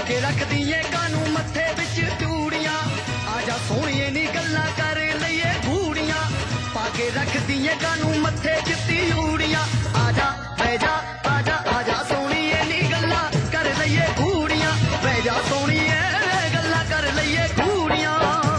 के रख दिए कानू मत्थे बिच चूड़ियां आजा सोहणिए नी गल्लां कर लईए घूड़ियां पाके रख दिए कानू मत्थे च चूड़ियां आजा बैजा आजा आजा सोहणिए नी गल्लां कर लईए घूड़ियां बैजा सोहणिए गल्लां कर लईए घूड़ियां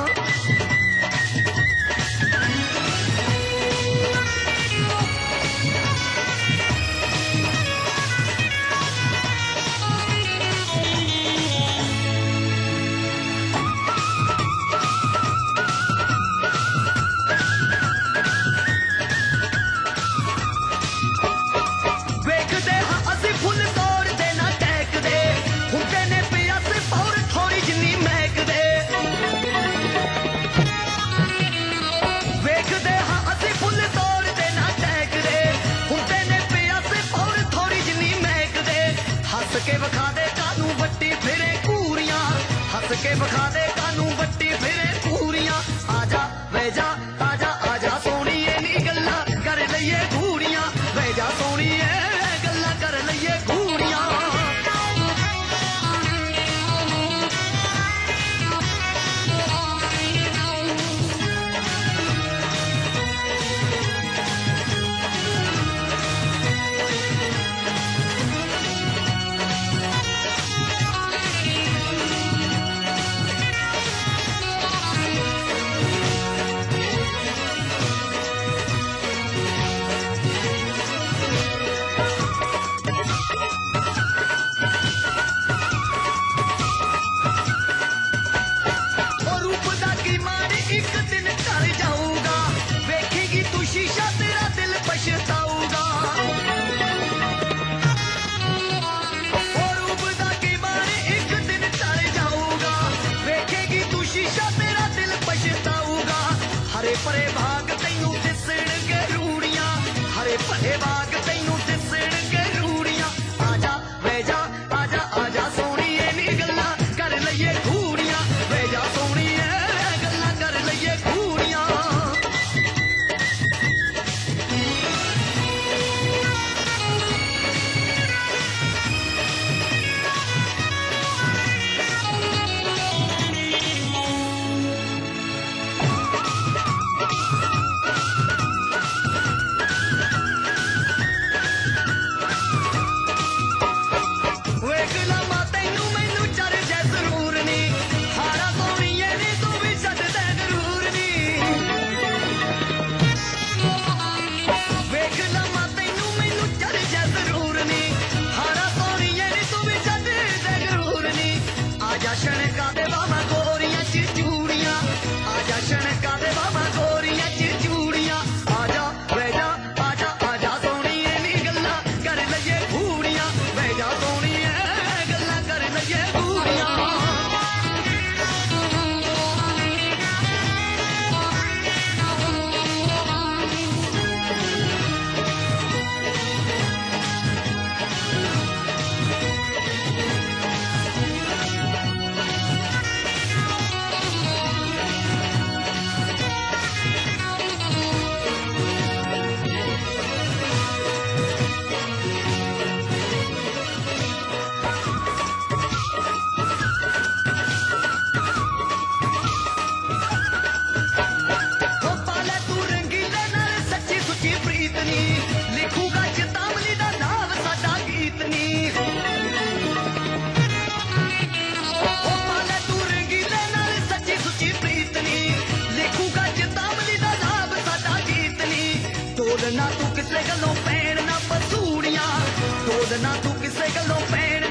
के बखा दे कानू बट्टी फिरे पूरियां हंस के बखा दे कानू बट्टी फिरे पूरियां आजा बैजा आजा आजा सोहणिए नी गल्लां कर लईए घूड़ियां बैजा सोहणिए गल्लां कर लईए घूड़ियां शीशा तेरा दिल पछताऊगा और उबदा के मारे एक दिन टल जाऊगा देखेगी तू शीशा तेरा दिल पछताऊगा हरे भरे भाग तैनू दिसण के रूड़ियां हरे भरे भाग तैनू दिसण के रूड़ियां आजा बैजा आजा आजा सोहणिए नी गल्लां कर लईए घूड़ियां बैजा सोहणिए गल्लां कर लईए घूड़ियां शनका दे बाबा गोरियां च चूड़ियां आजा शनका दे बाबा गोरियां च चूड़ियां आजा बैजा आजा आजा सोहणिए नी गल्लां कर लईए घूड़ियां बैजा सोहणिए गल्लां कर लईए घूड़ियां लिखूगा चेतावनी दा नाम साडा गीत नी ओ पाले तू रंगीले नाल सच्ची सुच्ची प्रीत नी लिखूगा चेतावनी दा नाम साडा गीत नी तोड़ ना तू किसे गल्लों पैण ना पसूड़ियां तोड़ ना तू किसे गल्लों पैण